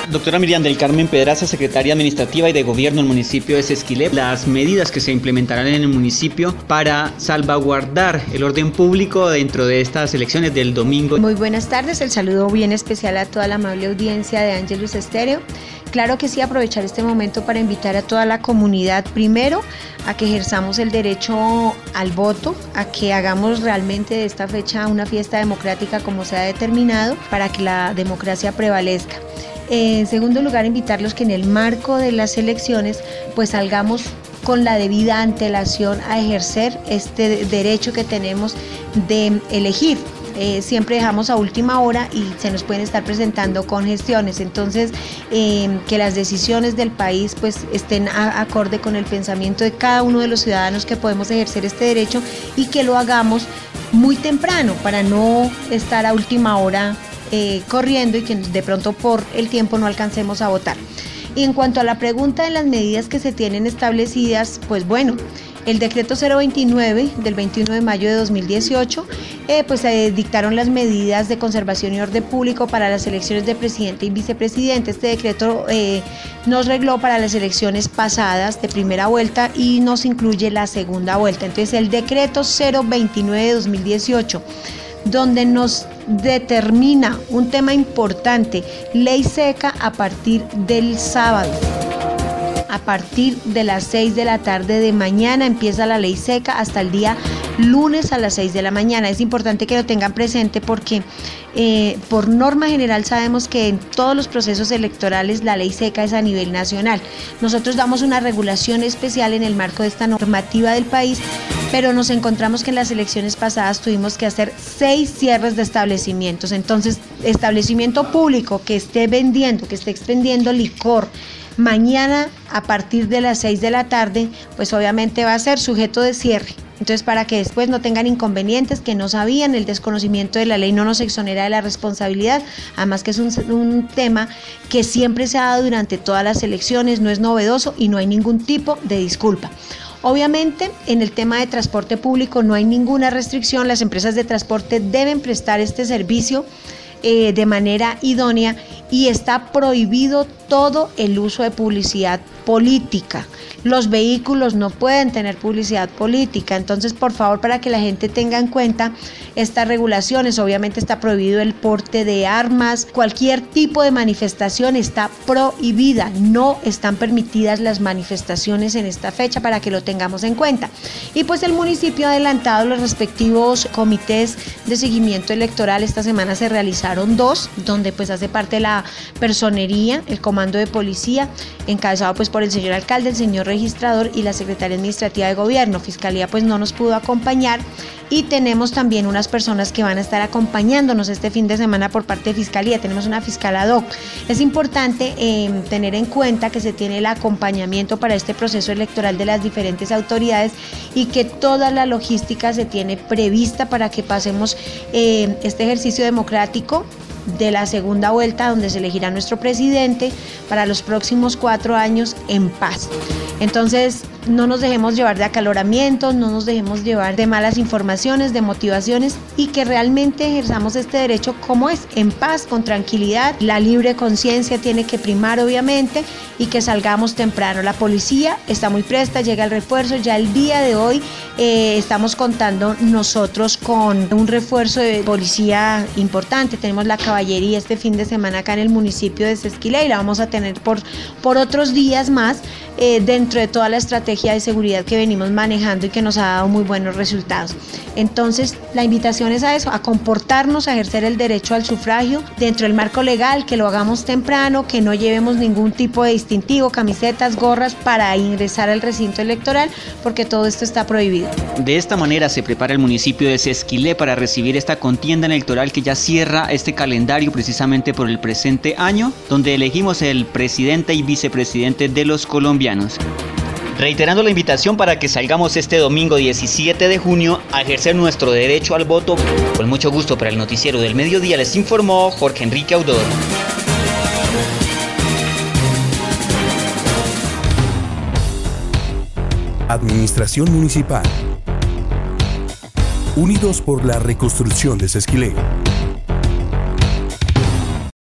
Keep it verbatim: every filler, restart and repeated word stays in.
Doctora Miriam del Carmen Pedraza, secretaria administrativa y de gobierno del municipio de Sesquilé, las medidas que se implementarán en el municipio para salvaguardar el orden público dentro de estas elecciones del domingo. Muy buenas tardes, el saludo bien especial a toda la amable audiencia de Ángelus Estéreo. Claro que sí, aprovechar este momento para invitar a toda la comunidad, primero, a que ejerzamos el derecho al voto, a que hagamos realmente de esta fecha una fiesta democrática como se ha determinado, para que la democracia prevalezca. En segundo lugar, invitarlos que en el marco de las elecciones pues salgamos con la debida antelación a ejercer este derecho que tenemos de elegir. Eh, siempre dejamos a última hora y se nos pueden estar presentando congestiones, entonces eh, que las decisiones del país pues estén a, acorde con el pensamiento de cada uno de los ciudadanos que podemos ejercer este derecho y que lo hagamos muy temprano para no estar a última hora Eh, corriendo y que de pronto por el tiempo no alcancemos a votar. Y en cuanto a la pregunta de las medidas que se tienen establecidas, pues bueno, el decreto cero veintinueve del veintiuno de mayo de dos mil dieciocho, eh, pues se eh, dictaron las medidas de conservación y orden público para las elecciones de presidente y vicepresidente. Este decreto eh, nos regló para las elecciones pasadas de primera vuelta y nos incluye la segunda vuelta. Entonces el decreto cero veintinueve de dos mil dieciocho, donde nos determina un tema importante, ley seca a partir del sábado. A partir de las seis de la tarde de mañana empieza la ley seca hasta el día lunes a las seis de la mañana. Es importante que lo tengan presente porque eh, por norma general sabemos que en todos los procesos electorales la ley seca es a nivel nacional. Nosotros damos una regulación especial en el marco de esta normativa del país, pero nos encontramos que en las elecciones pasadas tuvimos que hacer seis cierres de establecimientos. Entonces, establecimiento público que esté vendiendo, que esté expendiendo licor, mañana a partir de las seis de la tarde, pues obviamente va a ser sujeto de cierre. Entonces, para que después no tengan inconvenientes, que no sabían, el desconocimiento de la ley no nos exonera de la responsabilidad, además que es un, un tema que siempre se ha dado durante todas las elecciones, no es novedoso y no hay ningún tipo de disculpa. Obviamente, en el tema de transporte público no hay ninguna restricción, las empresas de transporte deben prestar este servicio eh, de manera idónea y está prohibido todo el uso de publicidad política. Los vehículos no pueden tener publicidad política, entonces por favor, para que la gente tenga en cuenta estas regulaciones. Obviamente está prohibido el porte de armas, cualquier tipo de manifestación está prohibida, no están permitidas las manifestaciones en esta fecha, para que lo tengamos en cuenta. Y pues el municipio ha adelantado los respectivos comités de seguimiento electoral. Esta semana se realizaron dos, donde pues hace parte la personería, el comando de policía, encabezado pues por el señor alcalde, el señor registrador y la secretaria administrativa de gobierno. Fiscalía pues no nos pudo acompañar y tenemos también unas personas que van a estar acompañándonos este fin de semana por parte de Fiscalía. Tenemos una fiscal ad hoc. Es importante eh, tener en cuenta que se tiene el acompañamiento para este proceso electoral de las diferentes autoridades y que toda la logística se tiene prevista para que pasemos eh, este ejercicio democrático de la segunda vuelta, donde se elegirá nuestro presidente para los próximos cuatro años en paz. Entonces, no nos dejemos llevar de acaloramientos, no nos dejemos llevar de malas informaciones, de motivaciones, y que realmente ejerzamos este derecho como es, en paz, con tranquilidad. La libre conciencia tiene que primar, obviamente, y que salgamos temprano. La policía está muy presta, llega el refuerzo. Ya el día de hoy eh, estamos contando nosotros con un refuerzo de policía importante. Tenemos la caballería este fin de semana acá en el municipio de Sesquilé y la vamos a tener por, por otros días más eh, dentro de toda la estrategia de seguridad que venimos manejando y que nos ha dado muy buenos resultados. Entonces, la invitación es a eso, a comportarnos, a ejercer el derecho al sufragio dentro del marco legal, que lo hagamos temprano, que no llevemos ningún tipo de distintivo, camisetas, gorras para ingresar al recinto electoral, porque todo esto está prohibido. De esta manera se prepara el municipio de Sesquilé para recibir esta contienda electoral que ya cierra este calendario precisamente por el presente año, donde elegimos el presidente y vicepresidente de los colombianos. Reiterando la invitación para que salgamos este domingo diecisiete de junio a ejercer nuestro derecho al voto. Con mucho gusto, para el noticiero del mediodía les informó Jorge Enrique Audor. Administración Municipal. Unidos por la reconstrucción de Sesquilé.